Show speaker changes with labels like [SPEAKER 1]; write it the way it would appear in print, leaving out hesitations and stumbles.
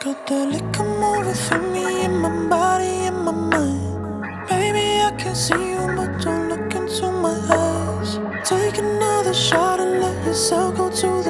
[SPEAKER 1] feel the liquor moving through me, in my body, in my mind. Baby, I can see you, but don't look into my eyes. Take another shot and let yourself go to the